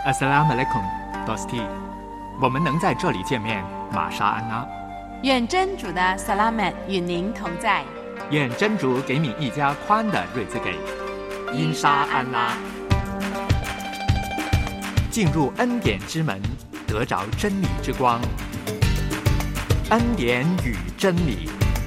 Assalamualaikum, Dosti。我们能在这里见面，玛莎安拉。 愿真主的 Salamat 与您同在。 愿真主给你一家宽的瑞兹给。因沙安拉。进入恩典之门，得着真理之光。恩典与真理。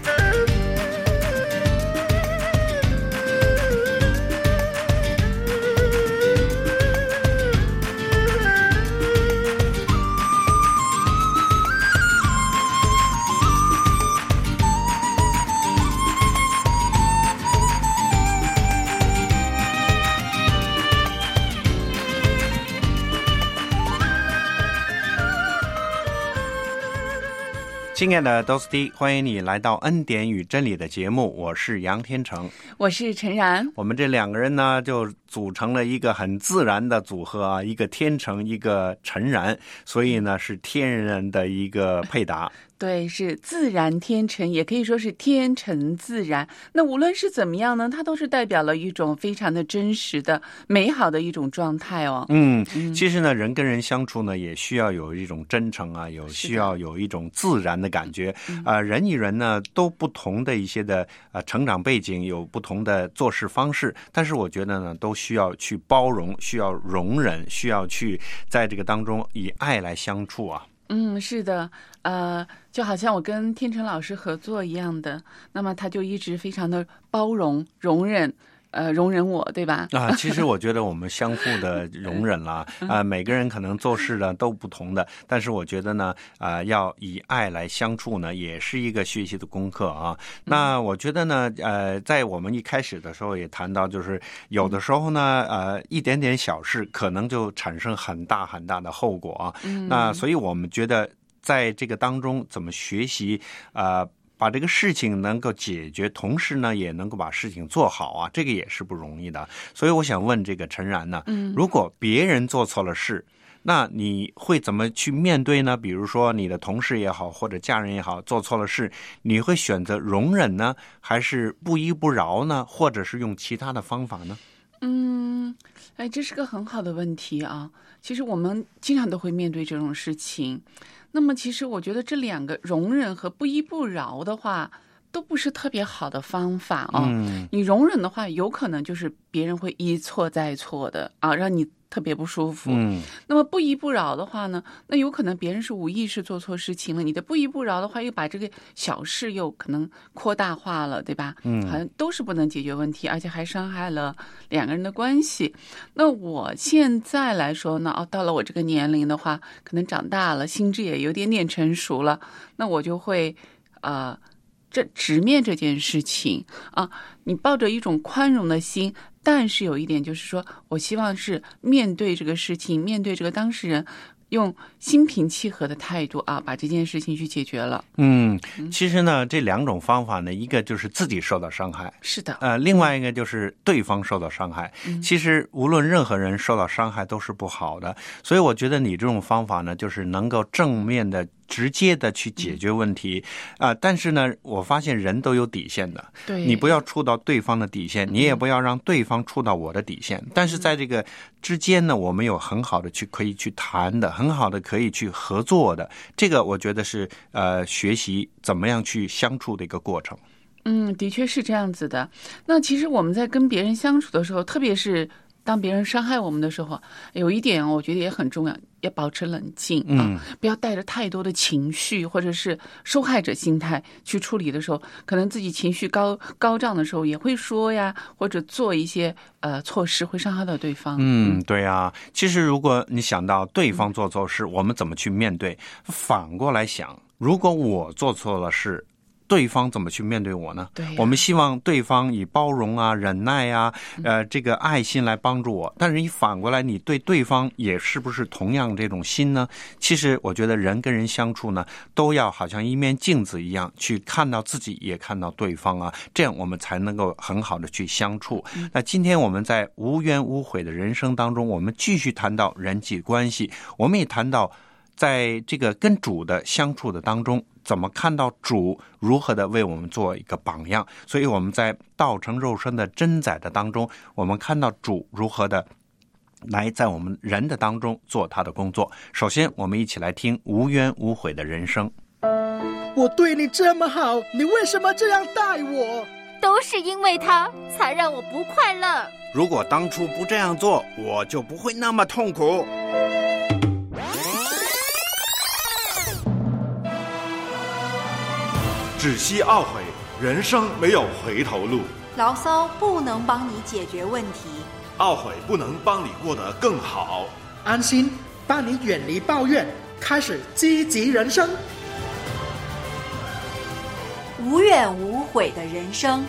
亲爱的 Dosti， 欢迎你来到恩典与真理的节目，我是杨天成， 我是陈然。 我们这两个人呢，就组成了一个很自然的组合啊，一个天成，一个陈然，所以呢是天然的一个配搭。 对，是自然天成，也可以说是天成自然。那无论是怎么样呢，它都是代表了一种非常的真实的、美好的一种状态哦。 其实呢，人跟人相处呢，也需要有一种真诚啊，需要有一种自然的感觉。人与人呢，都不同的一些的成长背景，有不同的做事方式，但是我觉得呢，都需要去包容，需要容忍，需要去在这个当中以爱来相处啊。 是的，就好像我跟天成老师合作一样的，那么他就一直非常的包容、容忍我，对吧？ 其实我觉得我们相互的容忍啦，每个人可能做事呢都不同的，但是我觉得呢，要以爱来相处呢，也是一个学习的功课啊。那我觉得呢，在我们一开始的时候也谈到，就是有的时候呢，一点点小事可能就产生很大很大的后果啊。那所以我们觉得在这个当中怎么学习把这个事情能够解决，同时呢也能够把事情做好啊，这个也是不容易的。所以我想问这个陈然呢，如果别人做错了事，那你会怎么去面对呢？比如说你的同事也好，或者家人也好，做错了事，你会选择容忍呢，还是不依不饶呢，或者是用其他的方法呢？ 这是个很好的问题啊。其实我们经常都会面对这种事情。那么其实我觉得这两个容忍和不依不饶的话，都不是特别好的方法啊。你容忍的话，有可能就是别人会一错再错的啊，让你特别不舒服。那么不依不饶的话呢，那有可能别人是无意识做错事情了，你的不依不饶的话，又把这个小事又可能扩大化了，对吧？好像都是不能解决问题，而且还伤害了两个人的关系。那我现在来说呢，到了我这个年龄的话，可能长大了，心智也有点点成熟了，那我就会直面这件事情啊，你抱着一种宽容的心，但是有一点就是说，我希望是面对这个事情，面对这个当事人，用心平气和的态度啊，把这件事情去解决了。 其实呢，这两种方法呢，一个就是自己受到伤害， 是的， 另外一个就是对方受到伤害。其实无论任何人受到伤害都是不好的，所以我觉得你这种方法呢，就是能够正面的直接的去解决问题但是呢，我发现人都有底线的， 对， 你不要触到对方的底线，你也不要让对方触到我的底线。但是在这个之间呢，我们有很好的可以去谈的，很好的可以去合作的，这个我觉得是学习怎么样去相处的一个过程。 的确是这样子的。那其实我们在跟别人相处的时候，特别是当别人伤害我们的时候，有一点我觉得也很重要，要保持冷静不要带着太多的情绪或者是受害者心态去处理的时候，可能自己情绪高涨的时候也会说呀，或者做一些措施，会伤害到对方。 对啊，其实如果你想到对方做错事，我们怎么去面对？反过来想，如果我做错了事，对方怎么去面对我呢？ 对我们希望对方以包容啊、忍耐啊、这个爱心来帮助我。但是你反过来，你对对方也是不是同样这种心呢？其实我觉得人跟人相处呢，都要好像一面镜子一样，去看到自己，也看到对方啊，这样我们才能够很好的去相处。那今天我们在无怨无悔的人生当中，我们继续谈到人际关系，我们也谈到在这个跟主的相处的当中，怎么看到主如何的为我们做一个榜样。所以我们在道成肉身的真宰的当中，我们看到主如何的来在我们人的当中做他的工作。首先我们一起来听无冤无悔的人生。 我对你这么好，你为什么这样待我？ 都是因为他才让我不快乐。 如果当初不这样做，我就不会那么痛苦。 只惜懊悔，人生没有回头路。 牢骚不能帮你解决问题， 懊悔不能帮你过得更好。 安心帮你远离抱怨，开始积极人生。 无怨无悔的人生。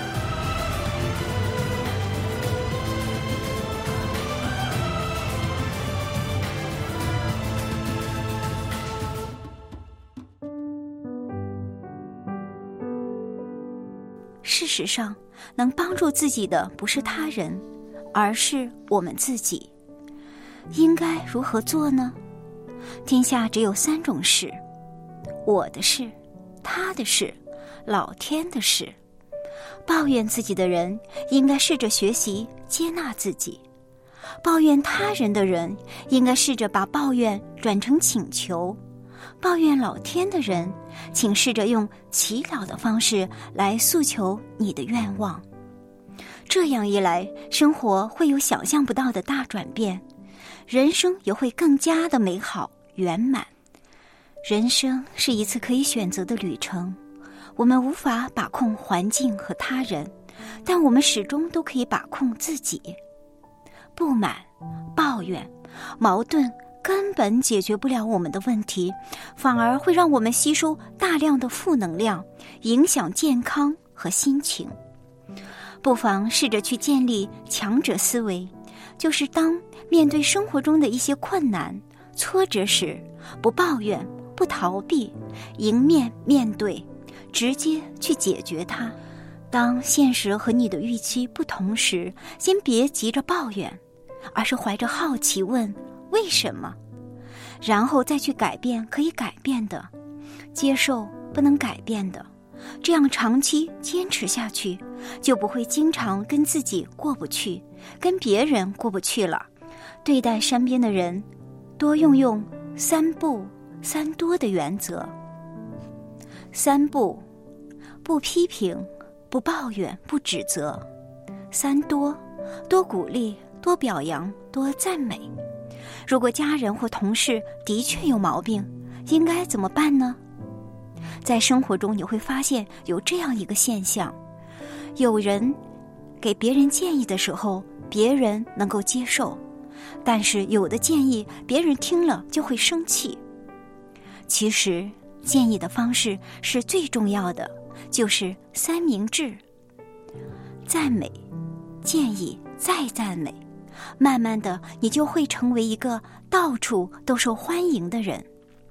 事实上，能帮助自己的不是他人，而是我们自己。应该如何做呢？天下只有3种事：我的事、他的事、老天的事。抱怨自己的人应该试着学习接纳自己，抱怨他人的人应该试着把抱怨转成请求，抱怨老天的人请试着用祈祷的方式来诉求你的愿望。这样一来，生活会有想象不到的大转变，人生也会更加的美好圆满。人生是一次可以选择的旅程，我们无法把控环境和他人，但我们始终都可以把控自己。不满、抱怨、矛盾根本解决不了我们的问题，反而会让我们吸收大量的负能量，影响健康和心情。不妨试着去建立强者思维，就是当面对生活中的一些困难、挫折时，不抱怨、不逃避，迎面面对，直接去解决它。当现实和你的预期不同时，先别急着抱怨，而是怀着好奇问为什么，然后再去改变可以改变的，接受不能改变的。这样长期坚持下去，就不会经常跟自己过不去，跟别人过不去了。对待身边的人，多用3不3多的原则。3不：不批评，不抱怨，不指责。3多：多鼓励，多表扬，多赞美。如果家人或同事的确有毛病，应该怎么办呢？在生活中你会发现有这样一个现象，有人给别人建议的时候，别人能够接受，但是有的建议别人听了就会生气。其实建议的方式是最重要的，就是3明治：赞美、建议、再赞美。慢慢的，你就会成为一个到处都受欢迎的人。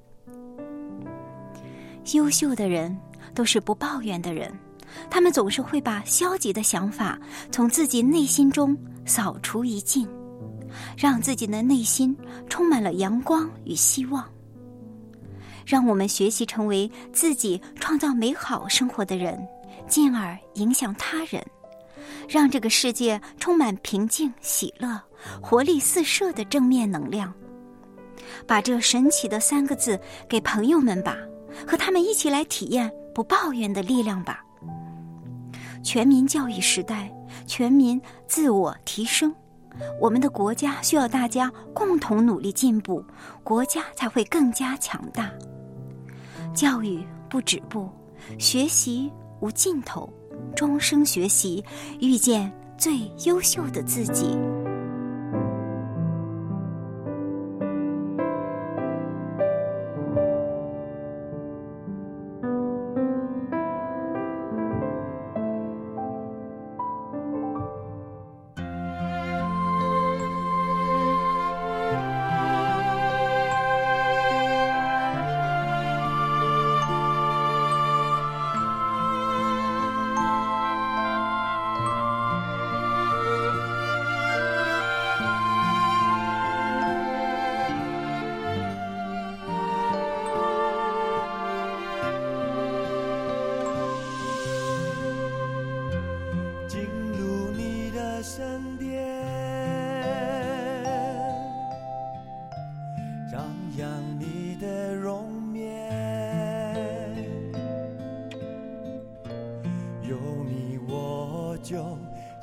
优秀的人都是不抱怨的人，他们总是会把消极的想法从自己内心中扫除一尽，让自己的内心充满了阳光与希望。让我们学习成为自己创造美好生活的人，进而影响他人，让这个世界充满平静、喜乐、活力四射的正面能量。把这神奇的3个字给朋友们吧，和他们一起来体验不抱怨的力量吧。全民教育时代，全民自我提升，我们的国家需要大家共同努力进步，国家才会更加强大。教育不止步，学习无尽头，终生学习，遇见最优秀的自己。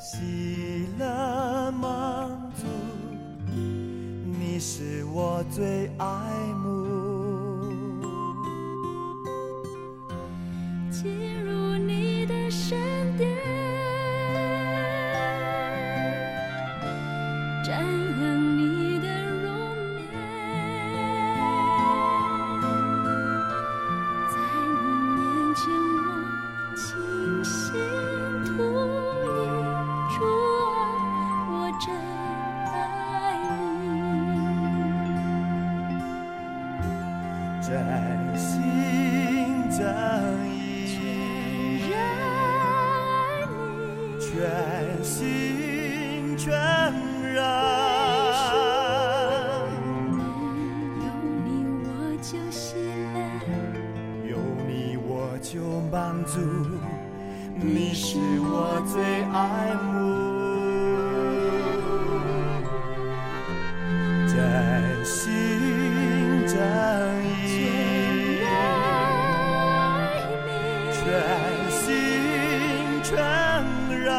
喜乐满足，你是我最爱慕， 进入你的圣殿，瞻仰你的容颜，在你面前我倾心吐意，主啊，我真爱你， 真心真意，全心全然， 有你我就喜乐， 有你我就满足，你是我最爱慕，真心真意，全心全然，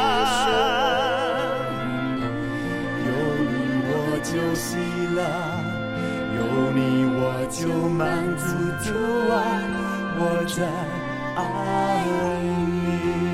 有你我就喜乐，有你我就满足，主啊，我真爱你。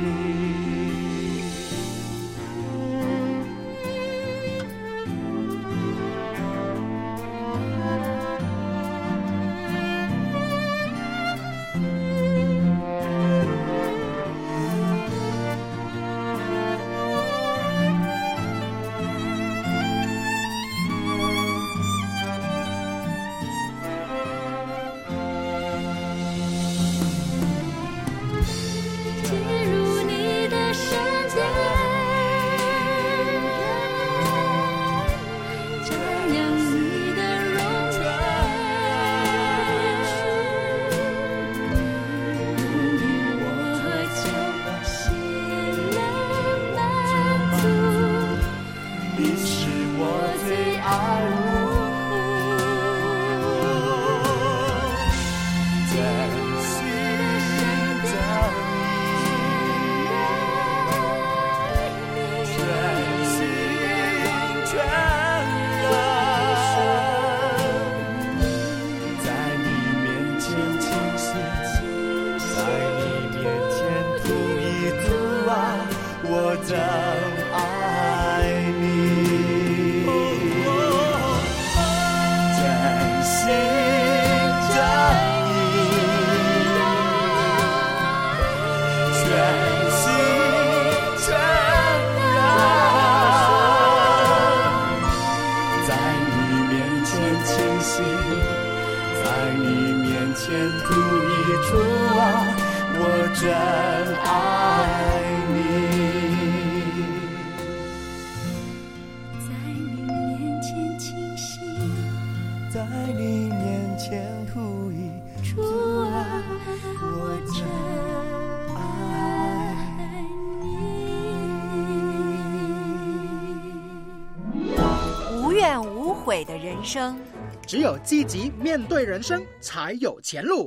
悔的人生， 只有积极面对人生，才有前路。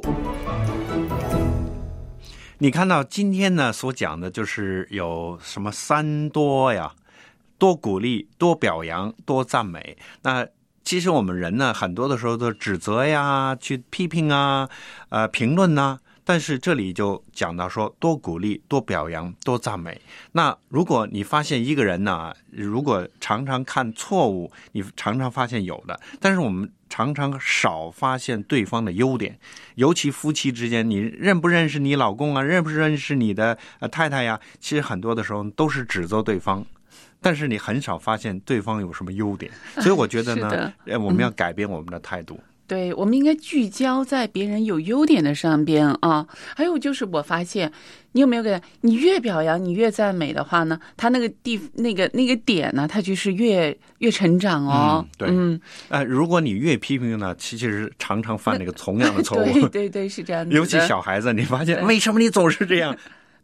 你看到今天呢所讲的就是有什么三多呀，多鼓励，多表扬，多赞美。那其实我们人呢很多的时候都指责呀，去批评啊，评论啊，但是这里就讲到说多鼓励，多表扬，多赞美。那如果你发现一个人呢，如果常常看错误，你常常发现有的，但是我们常常少发现对方的优点，尤其夫妻之间，你认不认识你老公啊，认不认识你的太太呀，其实很多的时候都是指责对方，但是你很少发现对方有什么优点。所以我觉得呢，我们要改变我们的态度。 对，我们应该聚焦在别人有优点的上边啊。还有就是我发现，你有没有给你越表扬你越赞美的话呢，他那个点呢，他就是越成长哦。 对，如果你越批评呢，其实常常犯那个同样的错误。 对，是这样子的。 尤其小孩子，你发现为什么你总是这样？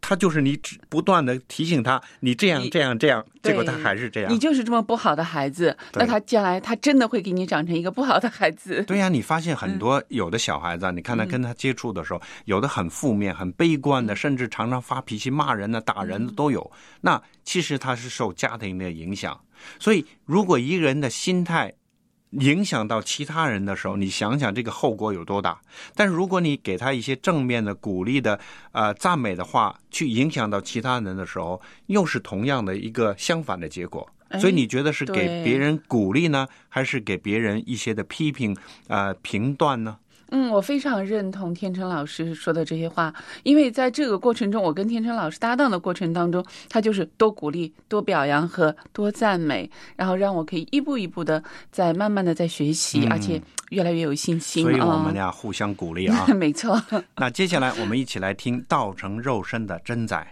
他就是你不断的提醒他，你这样这样这样，结果他还是这样。 你就是这么不好的孩子，那他将来他真的会给你长成一个不好的孩子。 对呀，你发现很多有的小孩子，你看他跟他接触的时候，有的很负面、很悲观的，甚至常常发脾气、骂人的、打人的都有。那其实他是受家庭的影响。所以，如果一个人的心态影响到其他人的时候，你想想这个后果有多大。但是如果你给他一些正面的鼓励的赞美的话，去影响到其他人的时候，又是同样的一个相反的结果。所以你觉得是给别人鼓励呢，还是给别人一些的批评评断呢？ 我非常认同天成老师说的这些话，因为在这个过程中，我跟天成老师搭档的过程当中，他就是多鼓励、多表扬和多赞美，然后让我可以一步一步的在慢慢的在学习，而且越来越有信心。 所以我们俩互相鼓励啊。 没错。 那接下来我们一起来听道成肉身的真宰。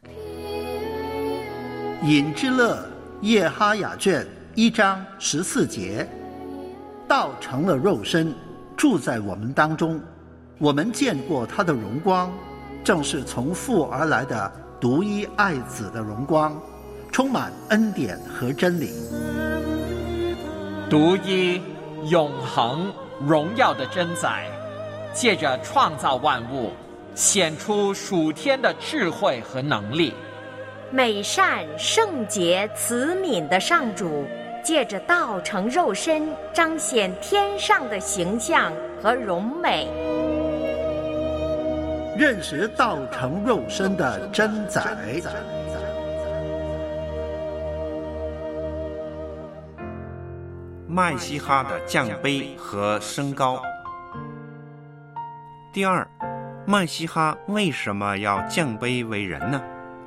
引之乐耶哈雅卷1章14节，道成了肉身，住在我们当中，我们见过他的荣光，正是从父而来的独一爱子的荣光，充满恩典和真理。 独一永恒荣耀的真宰，借着创造万物，显出属天的智慧和能力。 美善圣洁慈悯的上主，借着道成肉身，彰显天上的形象和荣美。 认识道成肉身的真宰。 麦西哈的降卑和升高。第二，麦西哈为什么要降卑为人呢？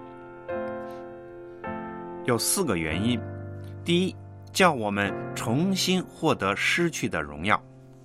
有4个原因。第一，叫我们重新获得失去的荣耀。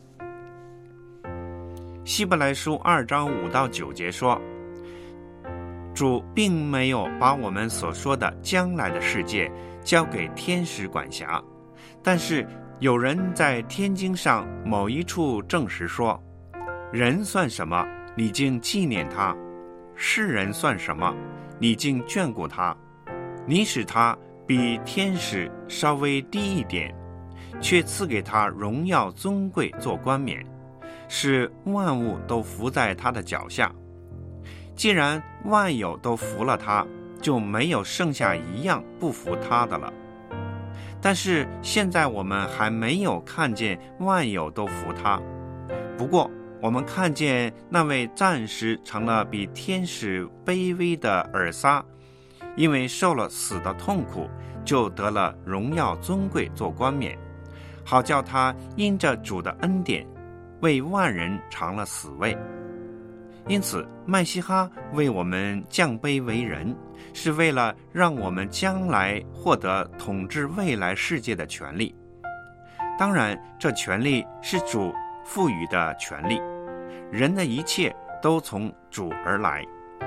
希伯来书2章5到9节说，主并没有把我们所说的将来的世界交给天使管辖，但是有人在天经上某一处证实说，人算什么，你竟纪念他；世人算什么，你竟眷顾他。你使他比天使稍微低一点，却赐给他荣耀尊贵做冠冕，使万物都服在他的脚下。既然万有都服了他，就没有剩下一样不服他的了。但是现在我们还没有看见万有都服他，不过我们看见那位暂时成了比天使卑微的尔撒，因为受了死的痛苦，就得了荣耀尊贵做冠冕，好叫他因着主的恩典，为万人尝了死味。因此麦西哈为我们降卑为人，是为了让我们将来获得统治未来世界的权利。当然，这权利是主赋予的权利，人的一切都从主而来。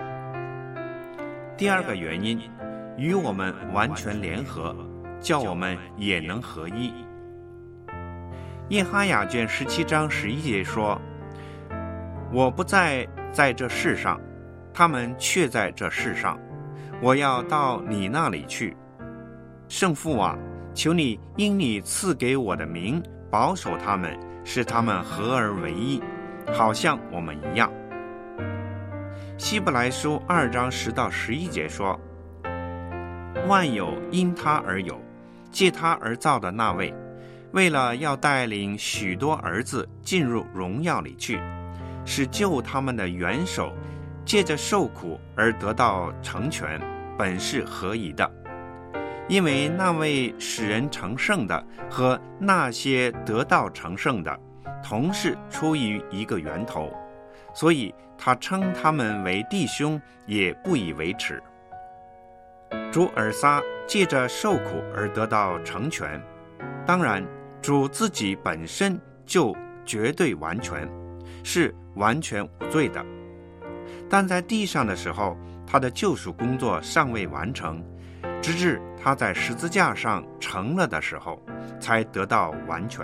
第二个原因，与我们完全联合，叫我们也能合一。耶哈雅卷17章11节说，我不在这世上，他们却在这世上，我要到你那里去。圣父啊，求你因你赐给我的名保守他们，使他们合而为一，好像我们一样。希伯来书2章10到11节说，万有因他而有，借他而造的那位，为了要带领许多儿子进入荣耀里去，使救他们的元首借着受苦而得到成全，本是合宜的。因为那位使人成圣的和那些得到成圣的，同是出于一个源头，所以他称他们为弟兄，也不以为耻。主尔撒借着受苦而得到成全，当然主自己本身就绝对完全，是完全无罪的。但在地上的时候，他的救赎工作尚未完成，直至他在十字架上成了的时候，才得到完全。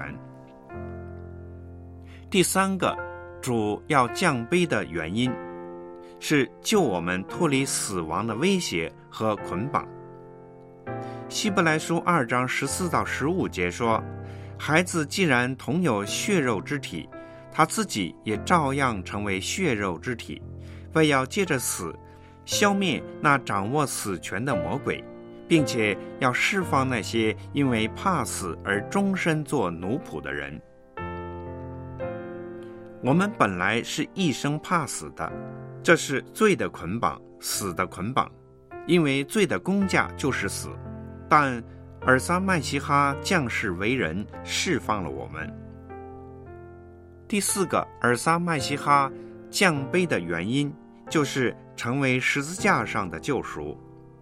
第三个主要降卑的原因， 是救我们脱离死亡的威胁和捆绑。希伯来书2章14到15节说，孩子既然同有血肉之体，他自己也照样成为血肉之体，为要借着死消灭那掌握死权的魔鬼，并且要释放那些因为怕死而终身做奴仆的人。我们本来是一生怕死的，这是罪的捆绑，死的捆绑，因为罪的工价就是死。但尔撒麦西哈降世为人，释放了我们。第4个，尔撒麦西哈降卑的原因，就是成为十字架上的救赎。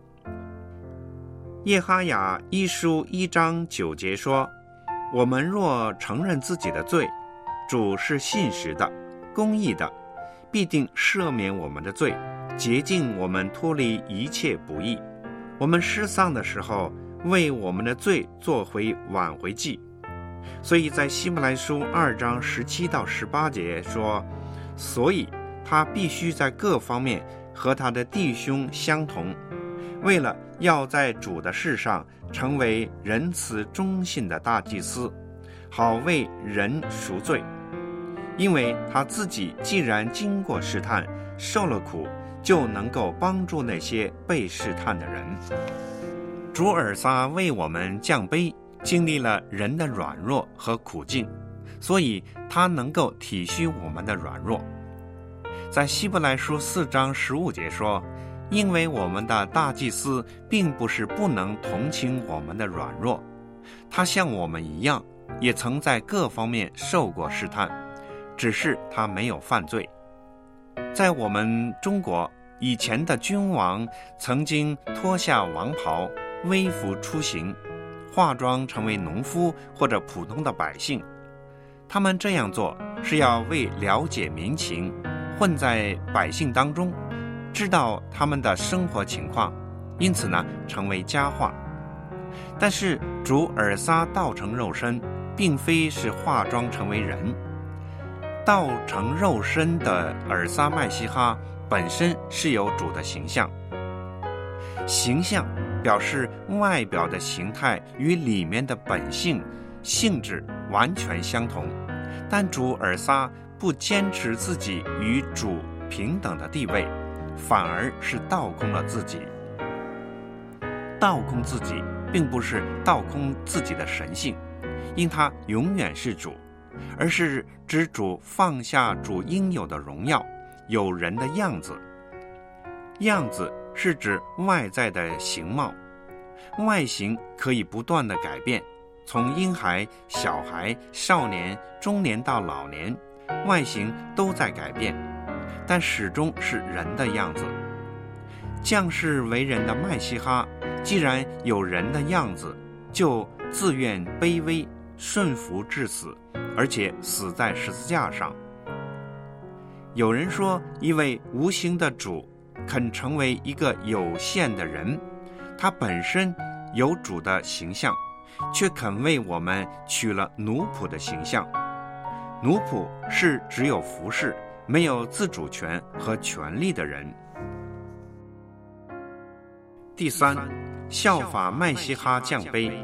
耶哈雅一书1章9节说，我们若承认自己的罪，主是信实的、公义的，必定赦免我们的罪，洁净我们脱离一切不义。我们失丧的时候，为我们的罪做回挽回祭。所以在希伯来书2章17到18节说，所以他必须在各方面和他的弟兄相同，为了要在主的事上成为仁慈忠信的大祭司，好为人赎罪。因为他自己既然经过试探，受了苦，就能够帮助那些被试探的人。主尔撒为我们降卑，经历了人的软弱和苦境，所以他能够体恤我们的软弱。在希伯来书4章15节说，因为我们的大祭司并不是不能同情我们的软弱，他像我们一样，也曾在各方面受过试探，只是他没有犯罪。在我们中国，以前的君王曾经脱下王袍，微服出行，化妆成为农夫或者普通的百姓。他们这样做是要为了解民情，混在百姓当中，知道他们的生活情况，因此呢，成为佳话。但是主尔撒道成肉身，并非是化妆成为人。道成肉身的尔撒麦西哈本身是有主的形象，形象表示外表的形态与里面的本性性质完全相同，但主尔撒不坚持自己与主平等的地位，反而是倒空了自己。倒空自己并不是倒空自己的神性，因他永远是主，而是指主放下主应有的荣耀，有人的样子。样子是指外在的形貌，外形可以不断的改变，从婴孩、小孩、少年、中年到老年，外形都在改变，但始终是人的样子。降世为人的麦西哈，既然有人的样子，就自愿卑微，顺服至死，而且死在十字架上。有人说，一位无形的主肯成为一个有限的人，他本身有主的形象，却肯为我们取了奴仆的形象。奴仆是只有服侍，没有自主权和权利的人。第3，效法麦西哈降卑。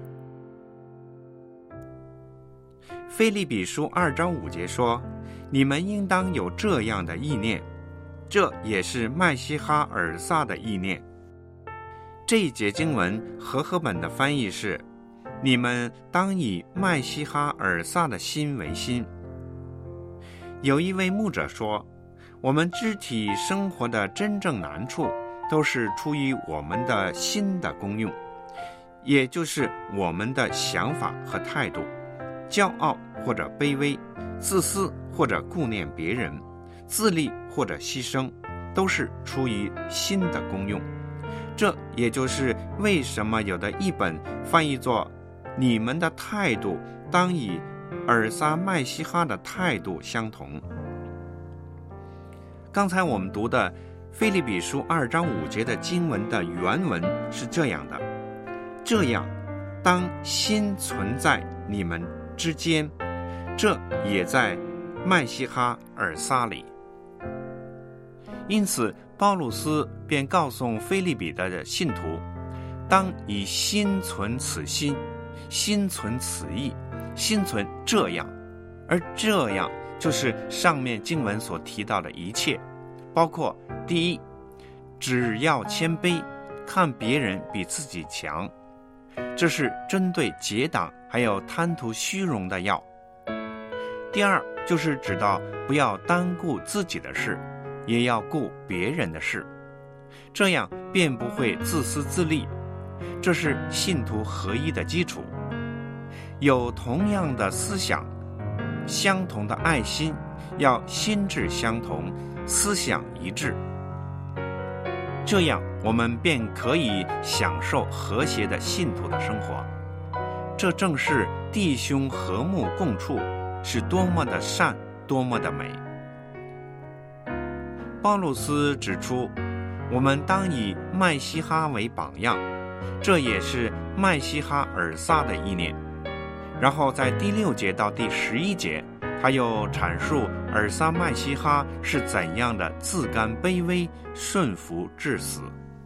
腓立比书2章5节说，你们应当有这样的意念，这也是麦西哈尔撒的意念。这一节经文和合本的翻译是，你们当以麦西哈尔撒的心为心。有一位牧者说，我们肢体生活的真正难处，都是出于我们的心的功用，也就是我们的想法和态度，骄傲或者卑微，自私或者顾念别人，自利或者牺牲，都是出于心的功用。这也就是为什么有的译本翻译作你们的态度当以尔撒麦西哈的态度相同。刚才我们读的腓立比书2章5节的经文的原文是这样的，这样当心存在你们之间，这也在麦西哈尔撒里。 因此保禄斯便告诉腓立比的信徒，当以心存此心，心存此意，心存这样。而这样就是上面经文所提到的一切，包括第一，只要谦卑，看别人比自己强，这是针对结党还有贪图虚荣的要。第二，就是指到不要单顾自己的事，也要顾别人的事，这样便不会自私自利，这是信徒合一的基础。有同样的思想，相同的爱心，要心智相同，思想一致，这样我们便可以享受和谐的信徒的生活。这正是弟兄和睦共处，是多么的善，多么的美。保禄斯指出，我们当以麦西哈为榜样，这也是麦西哈尔撒的意念。然后在第6节到第11节，他又阐述尔撒麦西哈是怎样的自甘卑微，顺服至死。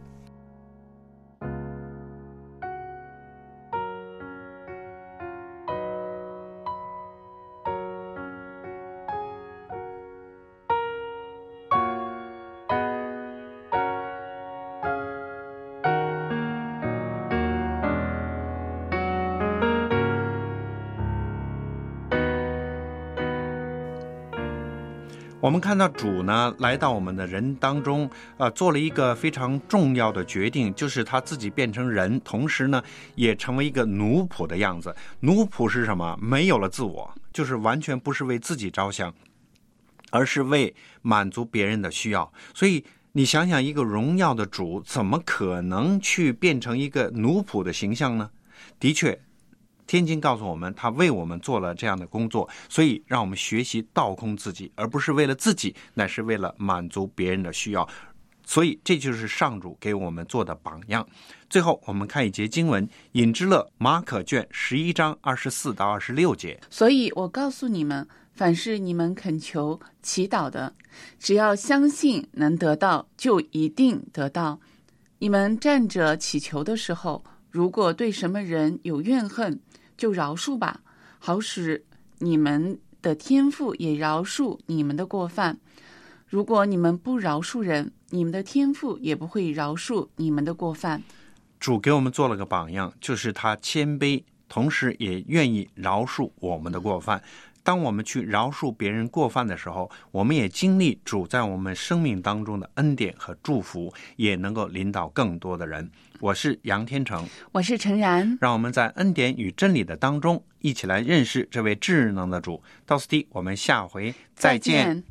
我们看到主呢来到我们的人当中，做了一个非常重要的决定，就是他自己变成人，同时呢也成为一个奴仆的样子。奴仆是什么？没有了自我，就是完全不是为自己着想，而是为满足别人的需要。所以你想想，一个荣耀的主怎么可能去变成一个奴仆的形象呢？的确，天经告诉我们，他为我们做了这样的工作，所以让我们学习倒空自己，而不是为了自己，乃是为了满足别人的需要。所以这就是上主给我们做的榜样。最后我们看一节经文，引之勒马可卷11章24到26节。 所以我告诉你们，凡是你们恳求祈祷的，只要相信能得到，就一定得到。你们站着祈求的时候，如果对什么人有怨恨，就饶恕吧，好使你们的天父也饶恕你们的过犯。如果你们不饶恕人，你们的天父也不会饶恕你们的过犯。 主给我们做了个榜样，就是他谦卑，同时也愿意饶恕我们的过犯。当我们去饶恕别人过犯的时候，我们也经历主在我们生命当中的恩典和祝福，也能够领导更多的人。我是杨天成， 我是陈然， 让我们在恩典与真理的当中一起来认识这位至能的主。到此地，我们下回再见。